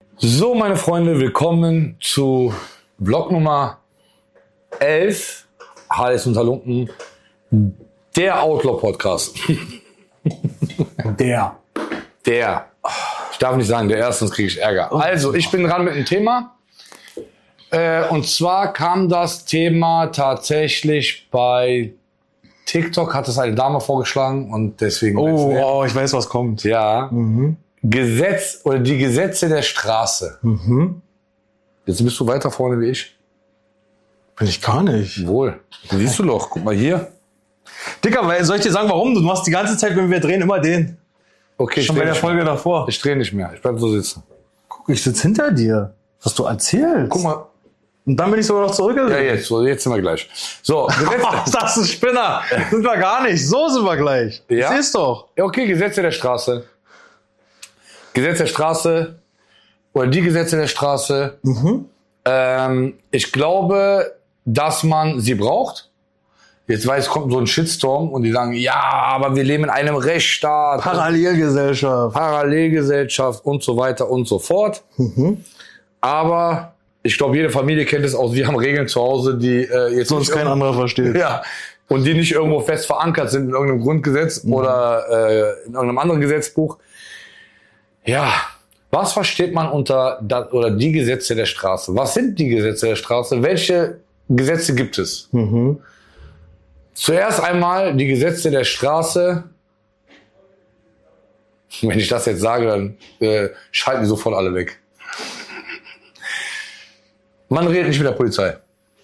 So, meine Freunde, willkommen zu Vlog Nummer 11, Hades unter Lumpen, der Outlaw-Podcast. Der. Ich darf nicht sagen, der erste, sonst kriege ich Ärger. Also, ich bin dran mit dem Thema. Und zwar kam das Thema tatsächlich bei TikTok, hat es eine Dame vorgeschlagen und deswegen... Oh, ich weiß, was kommt. Ja. Gesetz oder die Gesetze der Straße. Jetzt bist du weiter vorne wie ich. Bin ich gar nicht. Wohl. Siehst du doch. Guck mal hier. Dicker, soll ich dir sagen, warum? Du machst die ganze Zeit, wenn wir drehen, immer den. Okay, schon bei der Folge davor. Ich drehe nicht mehr. Ich bleib so sitzen. Guck, ich sitze hinter dir. Was du erzählst. Guck mal. Und dann bin ich sogar noch zurückgegangen. Ja, jetzt sind wir gleich. So, das ist ein Spinner. Sind wir gar nicht. So sind wir gleich. Ja? Siehst doch. Ja, okay, Gesetze der Straße. Gesetz der Straße oder die Gesetze der Straße. Ich glaube, dass man sie braucht. Jetzt weiß, kommt so ein Shitstorm und die sagen, ja, aber wir leben in einem Rechtsstaat. Parallelgesellschaft und so weiter und so fort. Aber ich glaube, jede Familie kennt es auch. Wir haben Regeln zu Hause, die jetzt sonst kein anderer versteht. Ja. Und die nicht irgendwo fest verankert sind in irgendeinem Grundgesetz oder in irgendeinem anderen Gesetzbuch. Ja, was versteht man unter oder die Gesetze der Straße? Was sind die Gesetze der Straße? Welche Gesetze gibt es? Zuerst einmal die Gesetze der Straße. Wenn ich das jetzt sage, dann schalten die sofort alle weg. Man redet nicht mit der Polizei.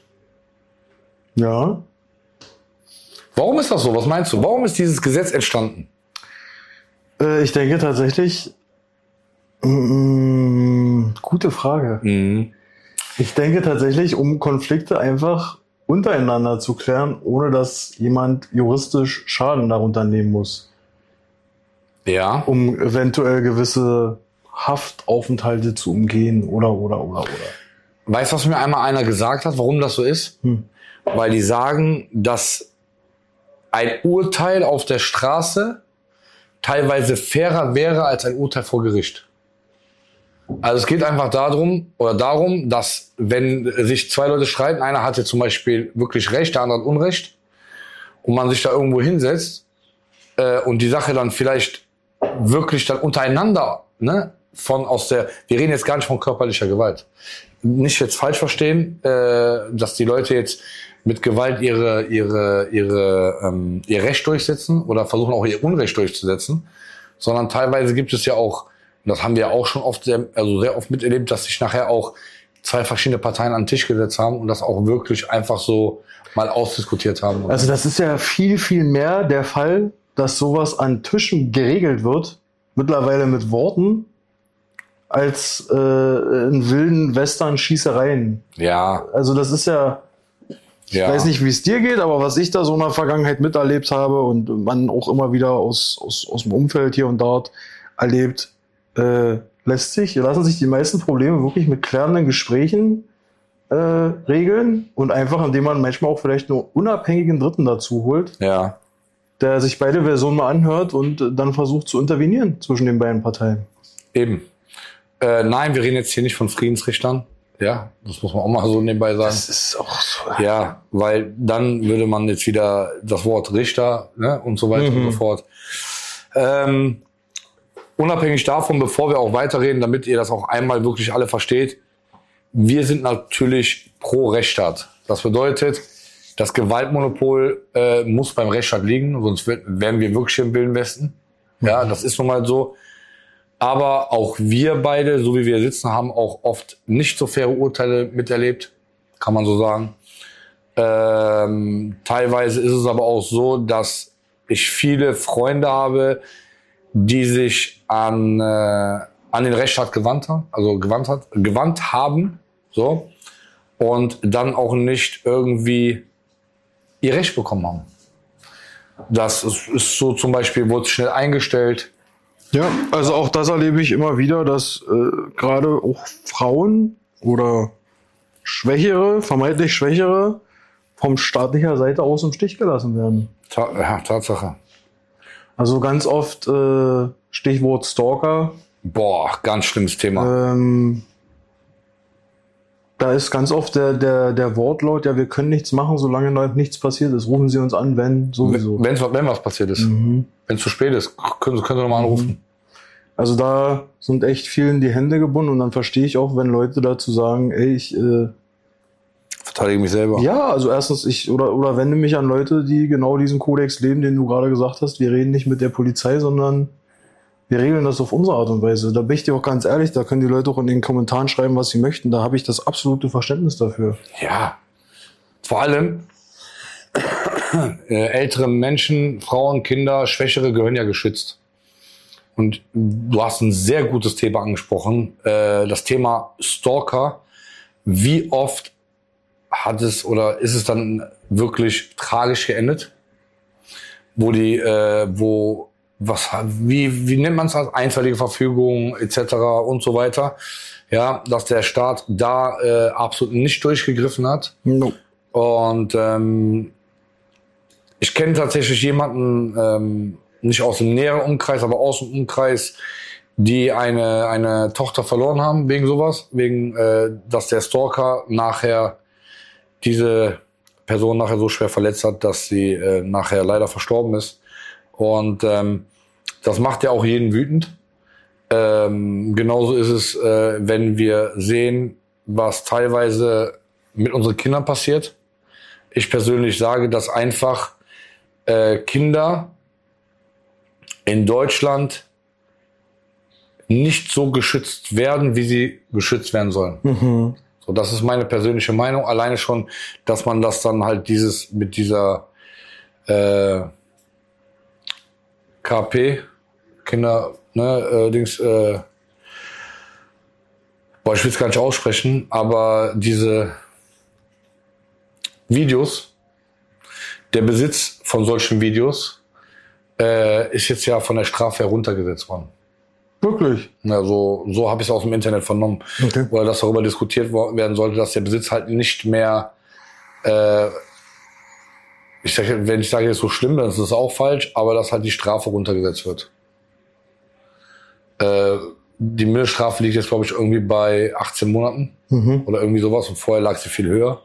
Ja. Warum ist das so? Was meinst du? Warum ist dieses Gesetz entstanden? Ich denke tatsächlich, gute Frage. Ich denke tatsächlich, um Konflikte einfach untereinander zu klären, ohne dass jemand juristisch Schaden darunter nehmen muss. Ja. Um eventuell gewisse Haftaufenthalte zu umgehen oder. Weißt du, was mir einmal einer gesagt hat, warum das so ist? Weil die sagen, dass ein Urteil auf der Straße teilweise fairer wäre als ein Urteil vor Gericht. Also es geht einfach darum, dass wenn sich zwei Leute streiten, einer hat jetzt zum Beispiel wirklich Recht, der andere hat Unrecht, und man sich da irgendwo hinsetzt und die Sache dann vielleicht wirklich dann untereinander, ne, wir reden jetzt gar nicht von körperlicher Gewalt. Nicht jetzt falsch verstehen, dass die Leute jetzt mit Gewalt ihr Recht durchsetzen oder versuchen auch ihr Unrecht durchzusetzen, sondern teilweise gibt es ja auch, das haben wir ja auch schon sehr oft miterlebt, dass sich nachher auch zwei verschiedene Parteien an den Tisch gesetzt haben und das auch wirklich einfach so mal ausdiskutiert haben. Also das ist ja viel, viel mehr der Fall, dass sowas an Tischen geregelt wird, mittlerweile mit Worten, als in wilden Western-Schießereien. Ja. Also das ist ja, ich weiß nicht, wie es dir geht, aber was ich da so in der Vergangenheit miterlebt habe und man auch immer wieder aus dem Umfeld hier und dort erlebt, lassen sich die meisten Probleme wirklich mit klärenden Gesprächen regeln und einfach, indem man manchmal auch vielleicht nur unabhängigen Dritten dazu holt, der sich beide Versionen mal anhört und dann versucht zu intervenieren zwischen den beiden Parteien. Eben. Nein, wir reden jetzt hier nicht von Friedensrichtern. Ja, das muss man auch mal so nebenbei sagen. Das ist auch so. Ja, weil dann würde man jetzt wieder das Wort Richter, ne, und so weiter und so fort. Unabhängig davon, bevor wir auch weiterreden, damit ihr das auch einmal wirklich alle versteht, wir sind natürlich pro Rechtsstaat. Das bedeutet, das Gewaltmonopol muss beim Rechtsstaat liegen, sonst wären wir wirklich im Wilden Westen. Ja, das ist nun mal so. Aber auch wir beide, so wie wir sitzen, haben auch oft nicht so faire Urteile miterlebt, kann man so sagen. Teilweise ist es aber auch so, dass ich viele Freunde habe, die sich an den Rechtsstaat gewandt haben, so, und dann auch nicht irgendwie ihr Recht bekommen haben. Das ist so, zum Beispiel wurde schnell eingestellt. Ja, also auch das erlebe ich immer wieder, dass gerade auch Frauen oder vermeintlich Schwächere vom staatlicher Seite aus im Stich gelassen werden. Tatsache. Also ganz oft Stichwort Stalker. Boah, ganz schlimmes Thema. Da ist ganz oft der Wortlaut, ja, wir können nichts machen, solange noch nichts passiert ist. Rufen Sie uns an, wenn sowieso. Wenn was passiert ist. Wenn es zu spät ist, können Sie nochmal anrufen. Also da sind echt vielen die Hände gebunden und dann verstehe ich auch, wenn Leute dazu sagen, ey, ich verteidige mich selber. Ja, also erstens oder wende mich an Leute, die genau diesen Kodex leben, den du gerade gesagt hast. Wir reden nicht mit der Polizei, sondern wir regeln das auf unsere Art und Weise. Da bin ich dir auch ganz ehrlich, da können die Leute auch in den Kommentaren schreiben, was sie möchten. Da habe ich das absolute Verständnis dafür. Ja, vor allem ältere Menschen, Frauen, Kinder, Schwächere gehören ja geschützt. Und du hast ein sehr gutes Thema angesprochen, das Thema Stalker. Wie oft hat es oder ist es dann wirklich tragisch geendet? Wie nennt man es als einstweilige Verfügung etc. und so weiter. Ja, dass der Staat da absolut nicht durchgegriffen hat. No. Und ich kenne tatsächlich jemanden, nicht aus dem näheren Umkreis, aber aus dem Umkreis, die eine Tochter verloren haben wegen sowas, dass der Stalker nachher diese Person nachher so schwer verletzt hat, dass sie nachher leider verstorben ist. Und das macht ja auch jeden wütend. Genauso ist es, wenn wir sehen, was teilweise mit unseren Kindern passiert. Ich persönlich sage, dass einfach Kinder in Deutschland nicht so geschützt werden, wie sie geschützt werden sollen. So, das ist meine persönliche Meinung. Alleine schon, dass man das dann halt mit dieser KP, Kinder, ich will es gar nicht aussprechen, aber diese Videos, der Besitz von solchen Videos ist jetzt ja von der Strafe heruntergesetzt worden. Wirklich? Ja, so habe ich es aus dem Internet vernommen. Okay. Oder dass darüber diskutiert werden sollte, dass der Besitz halt nicht mehr, wenn ich sage jetzt so schlimm, dann ist das auch falsch, aber dass halt die Strafe runtergesetzt wird. Die Mindeststrafe liegt jetzt, glaube ich, irgendwie bei 18 Monaten oder irgendwie sowas und vorher lag sie viel höher.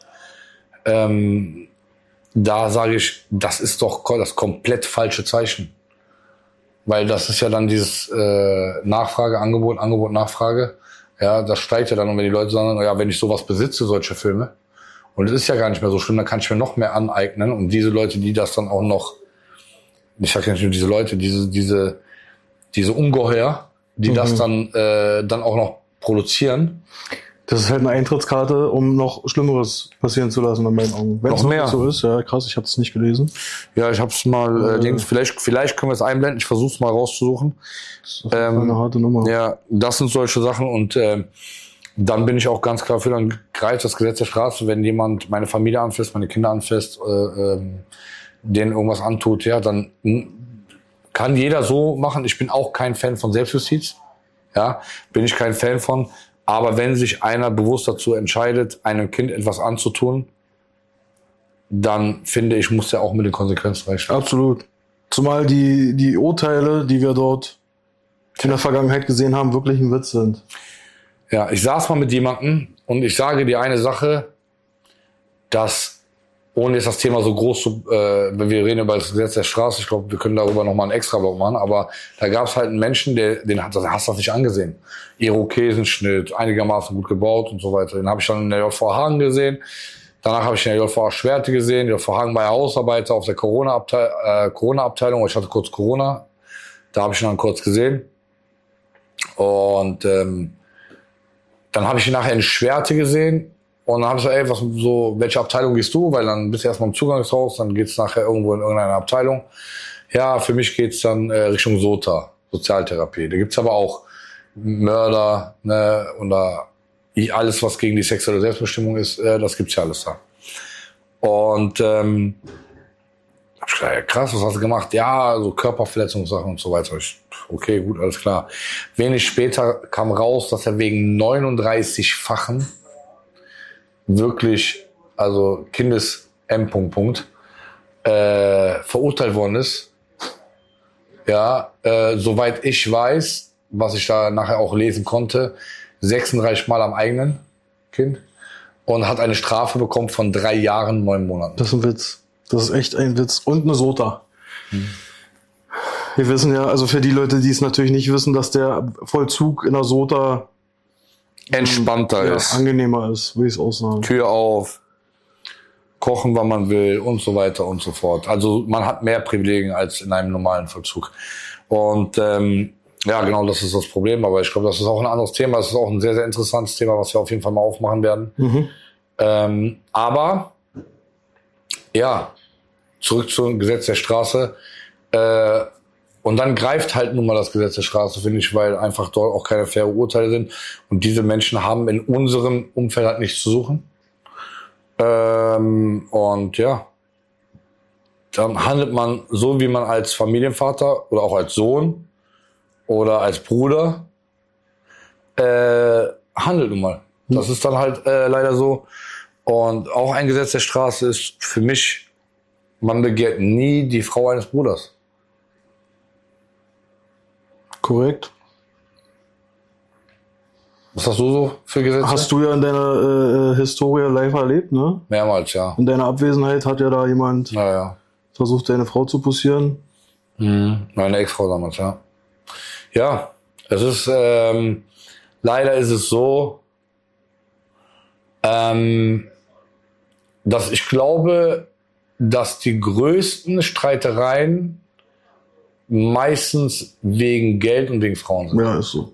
Da sage ich, das ist doch das komplett falsche Zeichen. Weil das ist ja dann dieses Nachfrage, Angebot, Nachfrage. Ja, das steigt ja dann. Und wenn die Leute sagen, ja, wenn ich sowas besitze, solche Filme, und es ist ja gar nicht mehr so schlimm, dann kann ich mir noch mehr aneignen. Und diese Leute, die das dann auch noch, ich sage ja nicht nur diese Leute, diese Ungeheuer, die das dann auch noch produzieren. Das ist halt eine Eintrittskarte, um noch Schlimmeres passieren zu lassen, in meinen Augen. Wenn es mehr so ist, ja krass, ich habe es nicht gelesen. Ja, ich habe es mal, vielleicht können wir es einblenden, ich versuche es mal rauszusuchen. Das ist eine harte Nummer. Ja, das sind solche Sachen und dann bin ich auch ganz klar für, dann greift das Gesetz der Straße, wenn jemand meine Familie anfasst, meine Kinder anfasst, denen irgendwas antut, ja, dann kann jeder so machen. Ich bin auch kein Fan von Selbstjustiz, ja, bin ich kein Fan von. Aber wenn sich einer bewusst dazu entscheidet, einem Kind etwas anzutun, dann finde ich, muss er auch mit den Konsequenzen rechnen. Absolut. Zumal die Urteile, die wir dort in der Vergangenheit gesehen haben, wirklich ein Witz sind. Ja, ich saß mal mit jemandem und ich sage dir eine Sache, dass, ohne jetzt das Thema so groß zu, wenn wir reden über das Gesetz der Straße, ich glaube, wir können darüber nochmal einen extra Blog machen, aber da gab es halt einen Menschen, den hast du das nicht angesehen. Irokesenschnitt, einigermaßen gut gebaut und so weiter. Den habe ich dann in der JV Hagen gesehen. Danach habe ich in der JV Schwerte gesehen. Die JV Hagen war ja Hausarbeiter auf der Corona-Abteilung. Ich hatte kurz Corona. Da habe ich ihn dann kurz gesehen. Und dann habe ich ihn nachher in Schwerte gesehen. Und dann habe ich gesagt, ey, welche Abteilung gehst du? Weil dann bist du erstmal im Zugangshaus, dann geht's nachher irgendwo in irgendeine Abteilung. Ja, für mich geht's dann Richtung SOTA, Sozialtherapie. Da gibt's aber auch Mörder, ne, oder alles, was gegen die sexuelle Selbstbestimmung ist, das gibt's ja alles da. Und hab ich gesagt, ja, krass, was hast du gemacht? Ja, so Körperverletzungssachen und so weiter. Okay, gut, alles klar. Wenig später kam raus, dass er wegen 39-fachen wirklich, also Kindes-M. verurteilt worden ist. Ja, soweit ich weiß, was ich da nachher auch lesen konnte, 36 Mal am eigenen Kind und hat eine Strafe bekommen von 3 Jahren, 9 Monaten. Das ist ein Witz. Das ist echt ein Witz. Und eine Sota. Wir wissen ja, also für die Leute, die es natürlich nicht wissen, dass der Vollzug in der Sota Entspannter ist. Angenehmer ist, will ich es auch sagen. Tür auf, kochen, wann man will und so weiter und so fort. Also man hat mehr Privilegien als in einem normalen Vollzug. Und ja, genau, das ist das Problem. Aber ich glaube, das ist auch ein anderes Thema. Das ist auch ein sehr, sehr interessantes Thema, was wir auf jeden Fall mal aufmachen werden. Aber ja, zurück zum Gesetz der Straße. Und dann greift halt nun mal das Gesetz der Straße, finde ich, weil einfach dort auch keine faire Urteile sind. Und diese Menschen haben in unserem Umfeld halt nichts zu suchen. Und ja, dann handelt man so, wie man als Familienvater oder auch als Sohn oder als Bruder handelt nun mal. Das ist dann halt leider so. Und auch ein Gesetz der Straße ist für mich, man begehrt nie die Frau eines Bruders. Korrekt. Was hast du so für Gesetze? Hast du ja in deiner Historie live erlebt, ne? Mehrmals, ja. In deiner Abwesenheit hat ja da jemand versucht, deine Frau zu pussieren. Meine Ex-Frau damals, ja. Ja, es ist, leider ist es so, dass ich glaube, dass die größten Streitereien meistens wegen Geld und wegen Frauen sind. Ja, ist so.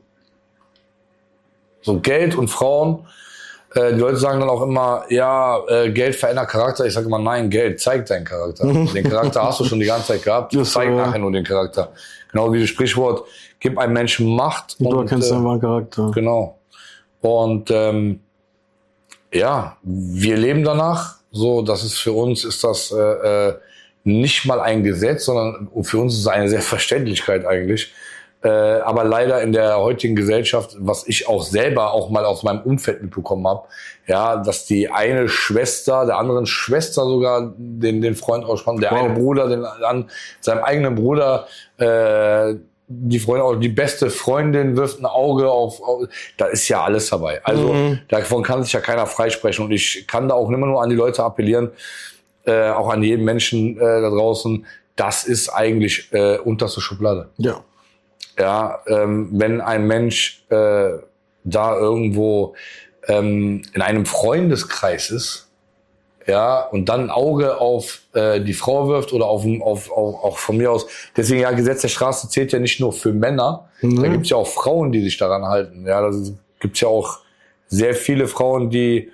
So Geld und Frauen. Die Leute sagen dann auch immer, ja, Geld verändert Charakter. Ich sage immer, nein, Geld zeigt deinen Charakter. Den Charakter hast du schon die ganze Zeit gehabt. Du zeigst nachher nur den Charakter. Genau wie das Sprichwort, gib einem Menschen Macht. Und du erkennst deinen wahren Charakter. Genau. Und ja, wir leben danach. So, das ist für uns ist das nicht mal ein Gesetz, sondern für uns ist es eine Selbstverständlichkeit eigentlich. Aber leider in der heutigen Gesellschaft, was ich auch selber auch mal aus meinem Umfeld mitbekommen habe, ja, dass die eine Schwester, der anderen Schwester sogar den Freund ausspannt, der eine Bruder seinem eigenen Bruder die Freundin, auch die beste Freundin wirft ein Auge auf, da ist ja alles dabei. Also davon kann sich ja keiner freisprechen und ich kann da auch immer nur an die Leute appellieren, auch an jeden Menschen da draußen, das ist eigentlich unterste Schublade. Ja. Ja, wenn ein Mensch da irgendwo in einem Freundeskreis ist, ja, und dann ein Auge auf die Frau wirft oder auch von mir aus, deswegen ja, Gesetz der Straße zählt ja nicht nur für Männer, da gibt's ja auch Frauen, die sich daran halten. Ja, da gibt's ja auch sehr viele Frauen, die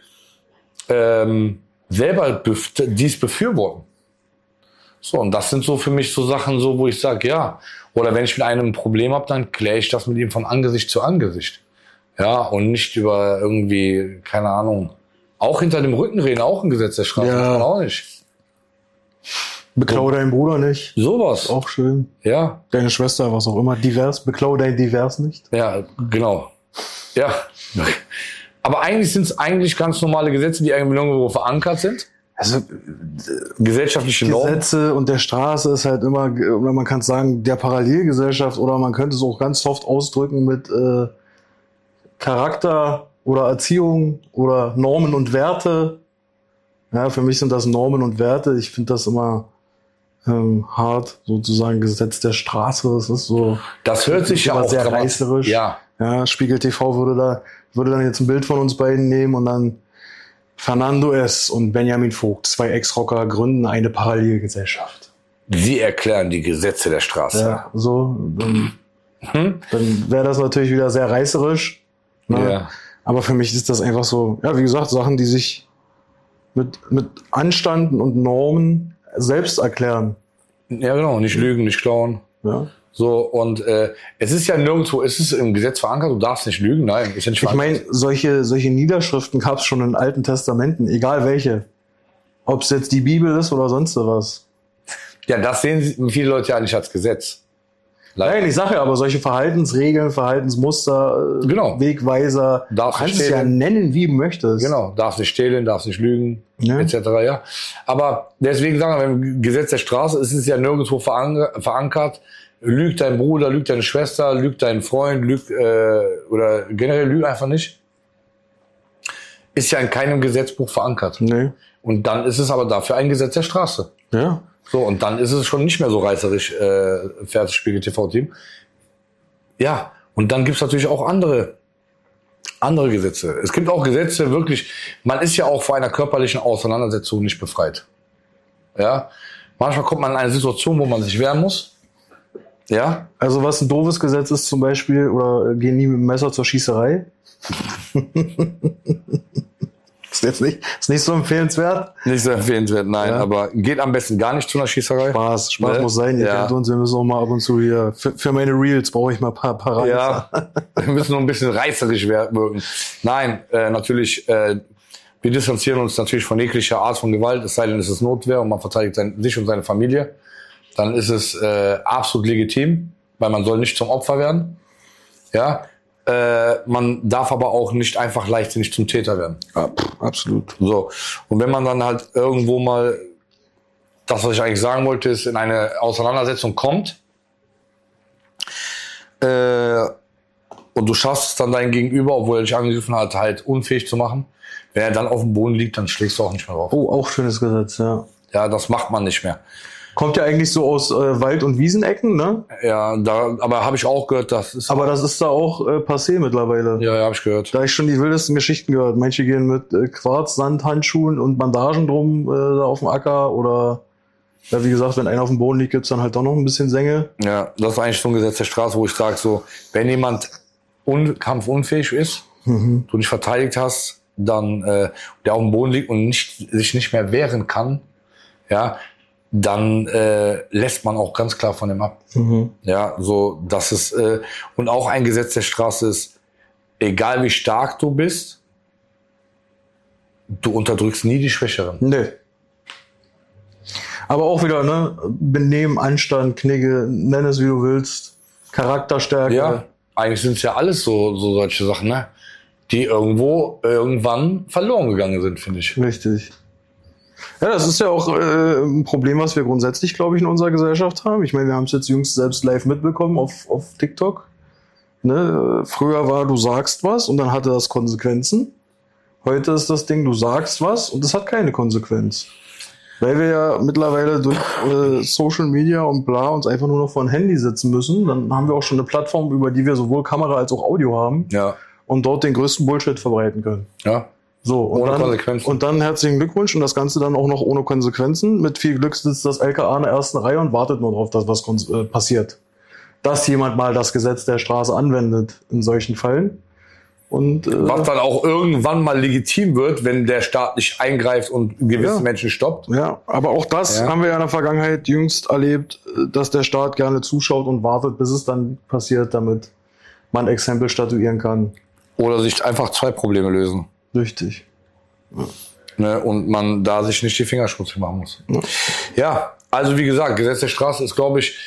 selber dies befürworten. So, und das sind so für mich so Sachen, so wo ich sage, ja, oder wenn ich mit einem ein Problem habe, dann kläre ich das mit ihm von Angesicht zu Angesicht. Ja, und nicht über irgendwie, keine Ahnung, auch hinter dem Rücken reden, auch ein Gesetz der Straße, ja. Auch nicht. Beklau deinen Bruder nicht. Sowas. Auch schön. Ja. Deine Schwester, was auch immer, divers. Beklau dein Divers nicht. Ja, genau. Ja. Aber eigentlich sind es eigentlich ganz normale Gesetze, die irgendwo verankert sind. Also gesellschaftliche Normen. Gesetze und der Straße ist halt immer, oder man kann sagen, der Parallelgesellschaft, oder man könnte es auch ganz soft ausdrücken mit Charakter oder Erziehung oder Normen und Werte. Ja, für mich sind das Normen und Werte. Ich finde das immer hart, sozusagen Gesetz der Straße. Das ist so. Das hört sich ja auch sehr reißerisch. Ja. Ja, Spiegel TV würde dann jetzt ein Bild von uns beiden nehmen und dann Fernando S. und Benjamin Vogt, 2 Ex-Rocker, gründen eine Parallelgesellschaft. Sie erklären die Gesetze der Straße. Ja, so. Dann wäre das natürlich wieder sehr reißerisch. Ne? Ja. Aber für mich ist das einfach so, ja, wie gesagt, Sachen, die sich mit Anstand und Normen selbst erklären. Ja, genau. Nicht lügen, nicht klauen. Ja. So, und es ist ja nirgendwo, es ist im Gesetz verankert, du darfst nicht lügen, nein. Ist ja nicht ich meine, solche Niederschriften gab es schon in alten Testamenten, egal welche. Ob es jetzt die Bibel ist oder sonst was. Ja, das sehen viele Leute ja nicht als Gesetz. Leider. Nein, ich sage ja, aber solche Verhaltensregeln, Verhaltensmuster, genau. Wegweiser, du kannst es ja nennen, wie du möchtest. Genau, darfst nicht stehlen, darfst nicht lügen, etc. Ja. Aber deswegen sagen wir, im Gesetz der Straße ist es ja nirgendwo verankert, lügt dein Bruder, lügt deine Schwester, lügt dein Freund, lügt oder generell lügt einfach nicht, ist ja in keinem Gesetzbuch verankert. Nee. Und dann ist es aber dafür ein Gesetz der Straße. Ja. So, und dann ist es schon nicht mehr so reißerisch, Fernsehspiegel TV-Team. Ja, und dann gibt's natürlich auch andere Gesetze. Es gibt auch Gesetze, wirklich, man ist ja auch vor einer körperlichen Auseinandersetzung nicht befreit. Ja, manchmal kommt man in eine Situation, wo man sich wehren muss. Ja. Also was ein doofes Gesetz ist zum Beispiel, oder gehen nie mit dem Messer zur Schießerei. Ist nicht so empfehlenswert. Nicht so empfehlenswert, nein, ja. Aber geht am besten gar nicht zu einer Schießerei. Spaß muss sein, ihr kennt uns, wir müssen auch mal ab und zu hier, für meine Reels brauche ich mal ein paar Reißer. Ja, wir müssen noch ein bisschen reißerisch wirken. Nein, natürlich, wir distanzieren uns natürlich von jeglicher Art von Gewalt, es sei denn, es ist Notwehr und man verteidigt sich und seine Familie. Dann ist es absolut legitim, weil man soll nicht zum Opfer werden. Ja, man darf aber auch nicht einfach leichtsinnig zum Täter werden. Ja, absolut. So. Und wenn man dann halt irgendwo mal, das, was ich eigentlich sagen wollte, ist, in eine Auseinandersetzung kommt, und du schaffst es dann dein Gegenüber, obwohl er dich angegriffen hat, halt unfähig zu machen. Wenn er dann auf dem Boden liegt, dann schlägst du auch nicht mehr drauf. Oh, auch schönes Gesetz, ja. Ja, das macht man nicht mehr. Kommt ja eigentlich so aus Wald- und Wiesenecken, ne? Ja, aber habe ich auch gehört, das ist... Aber das ist da auch passé mittlerweile. Ja, habe ich gehört. Da habe ich schon die wildesten Geschichten gehört. Manche gehen mit Quarz, Sand, Handschuhen und Bandagen drum da auf dem Acker. Oder, ja, wie gesagt, wenn einer auf dem Boden liegt, gibt's dann halt doch noch ein bisschen Sänge. Ja, das ist eigentlich so ein Gesetz der Straße, wo ich sage, so, wenn jemand kampfunfähig ist, du dich verteidigt hast, dann der auf dem Boden liegt und sich nicht mehr wehren kann, ja, dann lässt man auch ganz klar von dem ab. Ja, so, das ist, und auch ein Gesetz der Straße ist, egal wie stark du bist, du unterdrückst nie die Schwächeren. Nee. Aber auch wieder, ne, Benehmen, Anstand, Knigge, nenn es wie du willst, Charakterstärke. Ja, eigentlich sind es ja alles so solche Sachen, ne, die irgendwann verloren gegangen sind, finde ich. Richtig. Ja, das ist ja auch ein Problem, was wir grundsätzlich, glaube ich, in unserer Gesellschaft haben. Ich meine, wir haben es jetzt jüngst selbst live mitbekommen auf TikTok. Ne? Früher war, du sagst was und dann hatte das Konsequenzen. Heute ist das Ding, du sagst was und es hat keine Konsequenz. Weil wir ja mittlerweile durch Social Media und bla uns einfach nur noch vor ein Handy sitzen müssen. Dann haben wir auch schon eine Plattform, über die wir sowohl Kamera als auch Audio haben. Ja. Und dort den größten Bullshit verbreiten können. Ja. So, ohne Konsequenzen. Und dann herzlichen Glückwunsch und das Ganze dann auch noch ohne Konsequenzen. Mit viel Glück sitzt das LKA in der ersten Reihe und wartet nur darauf, dass was passiert. Dass jemand mal das Gesetz der Straße anwendet in solchen Fällen. Und was dann auch irgendwann mal legitim wird, wenn der Staat nicht eingreift und gewisse Menschen stoppt. Ja, aber auch das haben wir ja in der Vergangenheit jüngst erlebt, dass der Staat gerne zuschaut und wartet, bis es dann passiert, damit man Exempel statuieren kann. Oder sich einfach zwei Probleme lösen. Richtig. Ja. Ne, und man da sich nicht die Finger schmutzig machen muss. Ja, also wie gesagt, Gesetz der Straße ist, glaube ich,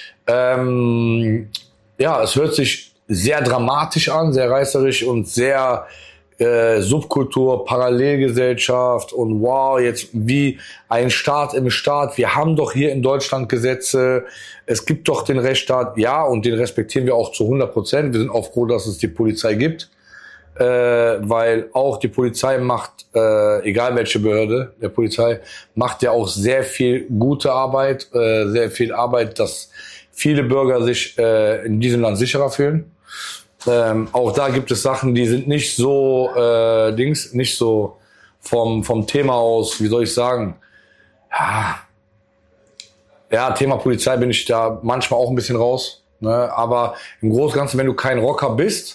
es hört sich sehr dramatisch an, sehr reißerisch und sehr Subkultur, Parallelgesellschaft und wow, jetzt wie ein Staat im Staat. Wir haben doch hier in Deutschland Gesetze, es gibt doch den Rechtsstaat, ja, und den respektieren wir auch zu 100%. Wir sind auch froh, dass es die Polizei gibt. Weil auch die Polizei macht, egal welche Behörde der Polizei, macht ja auch sehr viel gute Arbeit, sehr viel Arbeit, dass viele Bürger sich in diesem Land sicherer fühlen. Auch da gibt es Sachen, die sind nicht so nicht so vom Thema aus, wie soll ich sagen, ja, Thema Polizei bin ich da manchmal auch ein bisschen raus, ne? Aber im Großen und Ganzen, wenn du kein Rocker bist,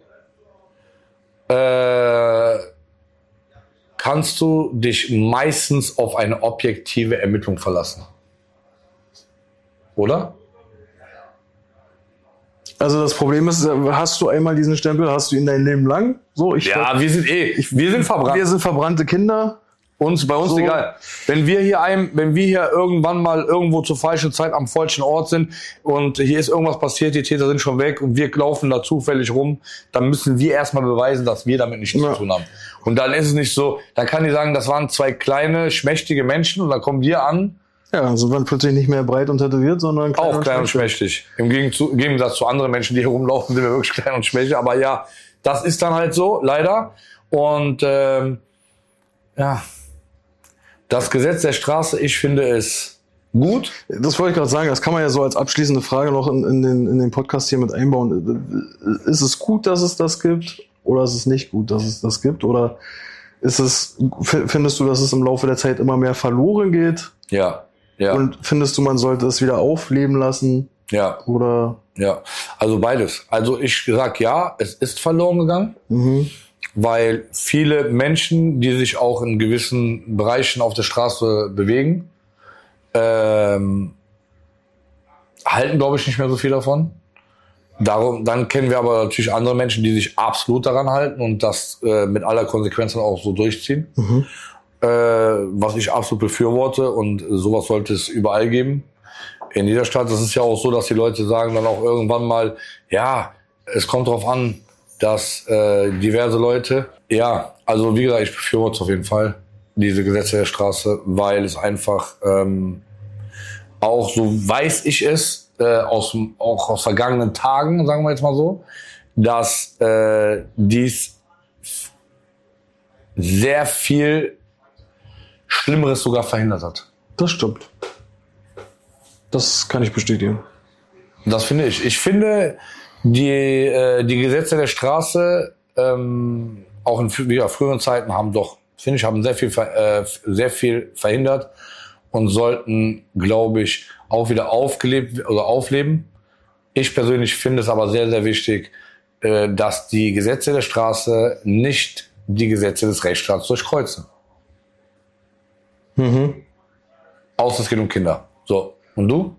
kannst du dich meistens auf eine objektive Ermittlung verlassen. Oder? Also das Problem ist, hast du einmal diesen Stempel, hast du ihn dein Leben lang? So, wir sind verbrannt. Wir sind verbrannte Kinder. Bei uns so. Egal. Wenn wir hier irgendwann mal irgendwo zur falschen Zeit am falschen Ort sind und hier ist irgendwas passiert, die Täter sind schon weg und wir laufen da zufällig rum, dann müssen wir erstmal beweisen, dass wir damit nichts zu tun haben. Und dann ist es nicht so, dann kann die sagen, das waren zwei kleine, schmächtige Menschen und dann kommen wir an Ja, dann sind wir plötzlich nicht mehr breit und tätowiert, sondern auch klein und schmächtig. Im Gegensatz zu anderen Menschen, die hier rumlaufen, sind wir wirklich klein und schmächtig. Aber ja, das ist dann halt so, leider. Und ja, das Gesetz der Straße, ich finde es gut. Das wollte ich gerade sagen, das kann man ja so als abschließende Frage noch in den Podcast hier mit einbauen. Ist es gut, dass es das gibt? Oder ist es nicht gut, dass es das gibt? Oder findest du, dass es im Laufe der Zeit immer mehr verloren geht? Ja, ja. Und findest du, man sollte es wieder aufleben lassen? Ja. Oder? Ja, also beides. Also ich sag ja, es ist verloren gegangen, weil viele Menschen, die sich auch in gewissen Bereichen auf der Straße bewegen, halten, glaube ich, nicht mehr so viel davon. Dann kennen wir aber natürlich andere Menschen, die sich absolut daran halten und das mit aller Konsequenz dann auch so durchziehen. Was ich absolut befürworte, und sowas sollte es überall geben. In jeder Stadt. Das ist ja auch so, dass die Leute sagen dann auch irgendwann mal, ja, es kommt darauf an, dass diverse Leute, ja, also wie gesagt, ich befürworte es auf jeden Fall, diese Gesetze der Straße, weil es einfach auch, so weiß ich es, auch aus vergangenen Tagen, sagen wir jetzt mal so, dass dies sehr viel Schlimmeres sogar verhindert hat. Das stimmt. Das kann ich bestätigen. Das finde ich. Ich finde, die Gesetze der Straße, auch in früheren Zeiten, haben sehr viel verhindert und sollten, glaube ich, auch wieder aufgelebt oder aufleben. Ich persönlich finde es aber sehr, sehr wichtig, dass die Gesetze der Straße nicht die Gesetze des Rechtsstaats durchkreuzen. Außer es geht um Kinder. So. Und du?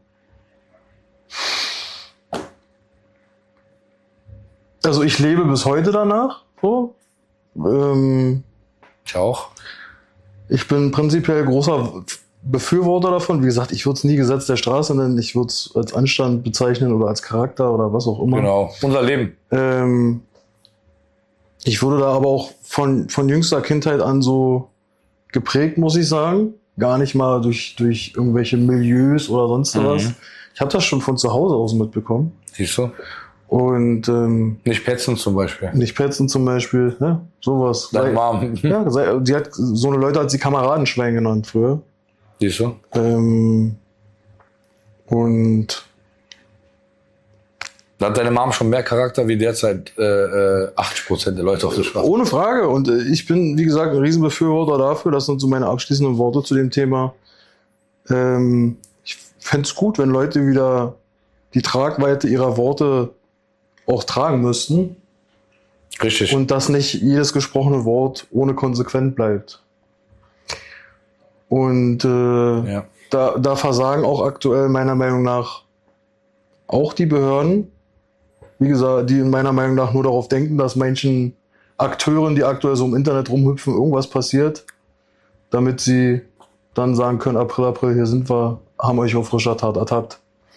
Also ich lebe bis heute danach. So. Ich auch. Ich bin prinzipiell großer Befürworter davon. Wie gesagt, ich würde es nie Gesetz der Straße nennen. Ich würde es als Anstand bezeichnen oder als Charakter oder was auch immer. Genau, unser Leben. Ich wurde da aber auch von jüngster Kindheit an so geprägt, muss ich sagen. Gar nicht mal durch irgendwelche Milieus oder sonst was. Ich habe das schon von zu Hause aus mitbekommen. Siehst du? Und nicht petzen zum Beispiel. Nicht petzen zum Beispiel, ne? Sowas. Deine Mom. Ja, die hat so eine Leute hat sie Kameradenschwein genannt früher. Siehst du? Und da hat deine Mom schon mehr Charakter wie derzeit 80% der Leute auf der Straße. Ohne Frage. Und ich bin, wie gesagt, ein Riesenbefürworter dafür. Das sind so meine abschließenden Worte zu dem Thema. Ich fände es gut, wenn Leute wieder die Tragweite ihrer Worte auch tragen müssten. Richtig. Und dass nicht jedes gesprochene Wort ohne konsequent bleibt. Und da versagen auch aktuell meiner Meinung nach auch die Behörden. Wie gesagt, die in meiner Meinung nach nur darauf denken, dass manchen Akteuren, die aktuell so im Internet rumhüpfen, irgendwas passiert, damit sie dann sagen können, April, hier sind wir, haben euch auf frischer Tat ertappt.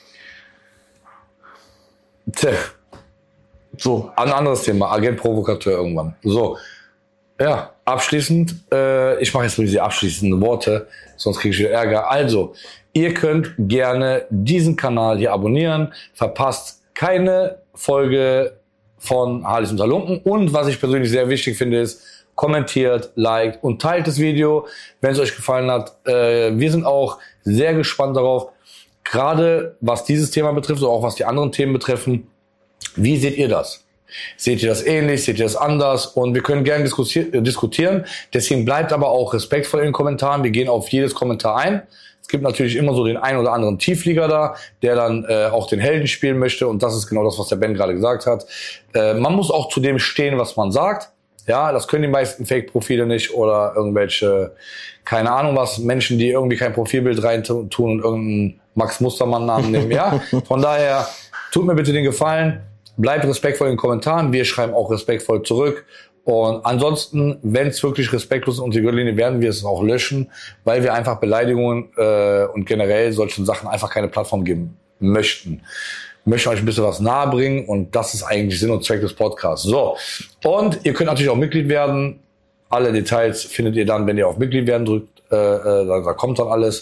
Tja. So, ein anderes Thema, Agent Provokateur irgendwann. So, ja, abschließend, ich mache jetzt nur diese abschließenden Worte, sonst kriege ich wieder Ärger. Also, ihr könnt gerne diesen Kanal hier abonnieren, verpasst keine Folge von Harleys unter Lumpen. Und was ich persönlich sehr wichtig finde, ist, kommentiert, liked und teilt das Video, wenn es euch gefallen hat. Wir sind auch sehr gespannt darauf, gerade was dieses Thema betrifft, oder auch was die anderen Themen betreffen. Wie seht ihr das? Seht ihr das ähnlich? Seht ihr das anders? Und wir können gerne diskutieren. Deswegen bleibt aber auch respektvoll in den Kommentaren. Wir gehen auf jedes Kommentar ein. Es gibt natürlich immer so den einen oder anderen Tiefflieger da, der dann auch den Helden spielen möchte. Und das ist genau das, was der Ben gerade gesagt hat. Man muss auch zu dem stehen, was man sagt. Ja, das können die meisten Fake-Profile nicht oder irgendwelche, keine Ahnung was, Menschen, die irgendwie kein Profilbild reintun und irgendeinen Max Mustermann-Namen nehmen. Ja, von daher, tut mir bitte den Gefallen. Bleibt respektvoll in den Kommentaren. Wir schreiben auch respektvoll zurück. Und ansonsten, wenn es wirklich respektlos ist und die Gürtellinie, werden wir es auch löschen, weil wir einfach Beleidigungen und generell solchen Sachen einfach keine Plattform geben möchten. Wir möchten euch ein bisschen was nahe bringen und das ist eigentlich Sinn und Zweck des Podcasts. So, und ihr könnt natürlich auch Mitglied werden. Alle Details findet ihr dann, wenn ihr auf Mitglied werden drückt. Da kommt dann alles.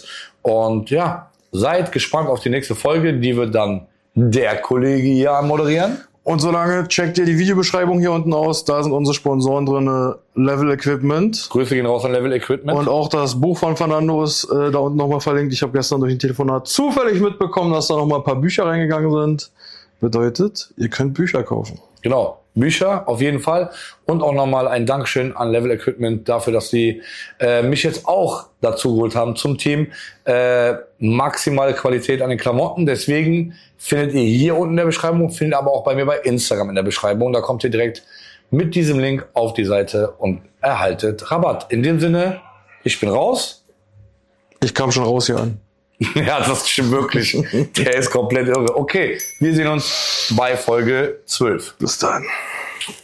Und ja, seid gespannt auf die nächste Folge, die wird dann der Kollege hier moderieren. Und solange checkt ihr die Videobeschreibung hier unten aus. Da sind unsere Sponsoren drin, Level Equipment. Grüße gehen raus an Level Equipment. Und auch das Buch von Fernando ist da unten nochmal verlinkt. Ich habe gestern durch ein Telefonat zufällig mitbekommen, dass da nochmal ein paar Bücher reingegangen sind. Bedeutet, ihr könnt Bücher kaufen. Genau, Bücher auf jeden Fall. Und auch nochmal ein Dankeschön an Level Equipment dafür, dass sie mich jetzt auch dazu geholt haben zum Team. Maximale Qualität an den Klamotten. Deswegen findet ihr hier unten in der Beschreibung, findet aber auch bei mir bei Instagram in der Beschreibung. Da kommt ihr direkt mit diesem Link auf die Seite und erhaltet Rabatt. In dem Sinne, ich bin raus. Ich kam schon raus hier an. Ja, das stimmt wirklich. Der ist komplett irre. Okay, wir sehen uns bei Folge 12. Bis dann.